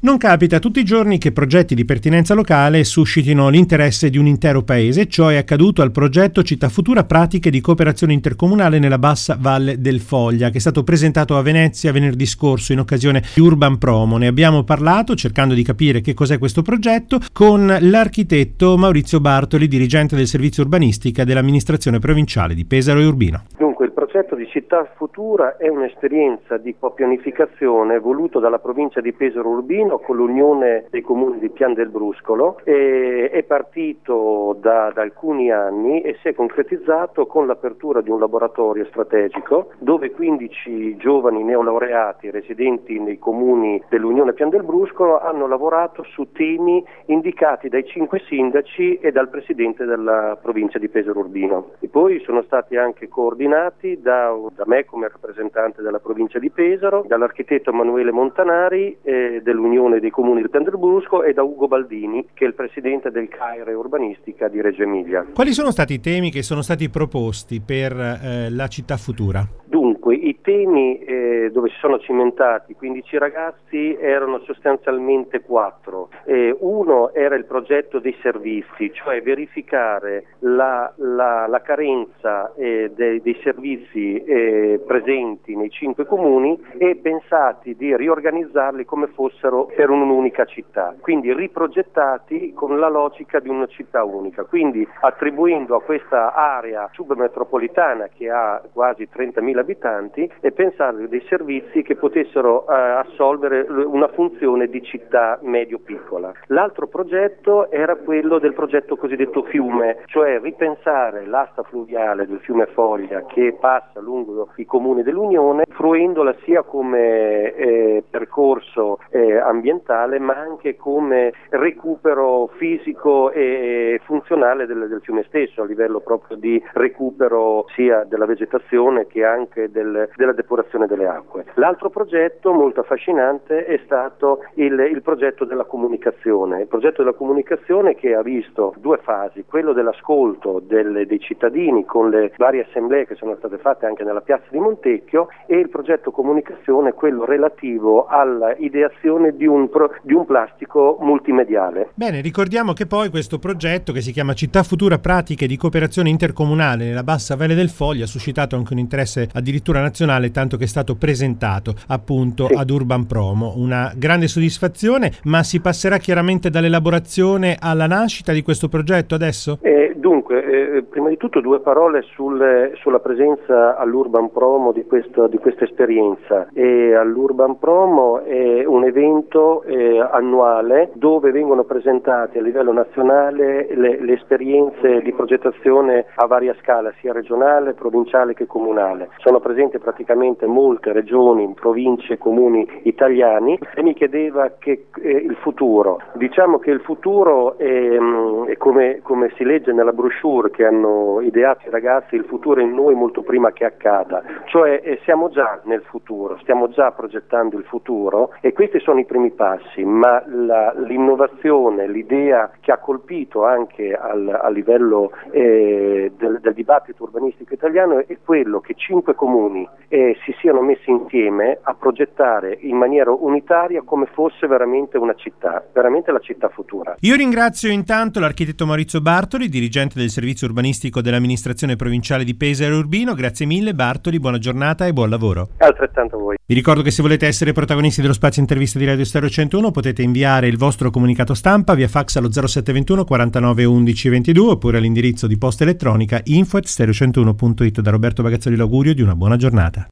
Non capita tutti i giorni che progetti di pertinenza locale suscitino l'interesse di un intero paese. Ciò è accaduto al progetto Città Futura Pratiche di Cooperazione Intercomunale nella Bassa Valle del Foglia, che è stato presentato a Venezia venerdì scorso in occasione di Urban Promo. Ne abbiamo parlato cercando di capire che cos'è questo progetto con l'architetto Maurizio Bartoli, dirigente del servizio urbanistica dell'amministrazione provinciale di Pesaro e Urbino. Dunque, il progetto di Città Futura è un'esperienza di copianificazione voluto dalla provincia di Pesaro Urbino con l'unione dei comuni di Pian del Bruscolo. È partito da alcuni anni e si è concretizzato con l'apertura di un laboratorio strategico dove 15 giovani neolaureati residenti nei comuni dell'unione Pian del Bruscolo hanno lavorato su temi indicati dai 5 sindaci e dal presidente della provincia di Pesaro Urbino. E poi sono stati anche coordinati da me come rappresentante della provincia di Pesaro, dall'architetto Emanuele Montanari dell'Unione dei Comuni del Pian del Brusco e da Ugo Baldini, che è il presidente del CAIRE Urbanistica di Reggio Emilia. Quali sono stati i temi che sono stati proposti per la Città Futura? Dunque, i temi dove si sono cimentati 15 ragazzi erano sostanzialmente 4. Uno era il progetto dei servizi, cioè verificare la carenza dei servizi presenti nei 5 comuni e pensati di riorganizzarli come fossero per un'unica città, quindi riprogettati con la logica di una città unica, quindi attribuendo a questa area submetropolitana che ha quasi 30.000 abitanti e pensare dei servizi che potessero assolvere una funzione di città medio-piccola. L'altro progetto era quello del progetto cosiddetto fiume, cioè ripensare l'asta fluviale del fiume Foglia che passa lungo i comuni dell'Unione, fruendola sia come percorso ambientale ma anche come recupero fisico e funzionale del fiume stesso, a livello proprio di recupero sia della vegetazione che anche della depurazione delle acque. L'altro progetto molto affascinante è stato il progetto della comunicazione. Il progetto della comunicazione che ha visto 2 fasi, quello dell'ascolto dei cittadini con le varie assemblee che sono state fatte anche nella piazza di Montecchio, e il progetto comunicazione, quello relativo all'ideazione di un plastico multimediale. Bene, ricordiamo che poi questo progetto, che si chiama Città Futura Pratiche di Cooperazione Intercomunale nella Bassa Valle del Foglia, ha suscitato anche un interesse addirittura nazionale, tanto che è stato presentato appunto ad Urban Promo. Una grande soddisfazione, ma si passerà chiaramente dall'elaborazione alla nascita di questo progetto adesso? Dunque, prima di tutto 2 parole sulla presenza all'Urban Promo di questa esperienza. All'Urban Promo è un evento annuale dove vengono presentati a livello nazionale le esperienze di progettazione a varia scala, sia regionale, provinciale che comunale. Sono presenti praticamente molte regioni, province e comuni italiani, e mi chiedeva che il futuro. Diciamo che il futuro è come si legge nella brochure che hanno ideato i ragazzi, il futuro è in noi molto prima che accada, cioè siamo già nel futuro, stiamo già progettando il futuro e questi sono i primi passi, ma l'innovazione, l'idea che ha colpito anche a livello del dibattito urbanistico italiano è quello che 5 comuni si siano messi insieme a progettare in maniera unitaria come fosse veramente una città, veramente la città futura. Io ringrazio intanto l'architetto Maurizio Bartoli, dirigente del servizio urbanistico dell'amministrazione provinciale di Pesaro e Urbino. Grazie mille Bartoli, buona giornata e buon lavoro. Altrettanto a voi. Vi ricordo che se volete essere protagonisti dello spazio intervista di Radio Stereo 101 potete inviare il vostro comunicato stampa via fax allo 0721 49 11 22 oppure all'indirizzo di posta elettronica info@stereo101.it. Da Roberto Bagazzoli l'augurio di una buona giornata.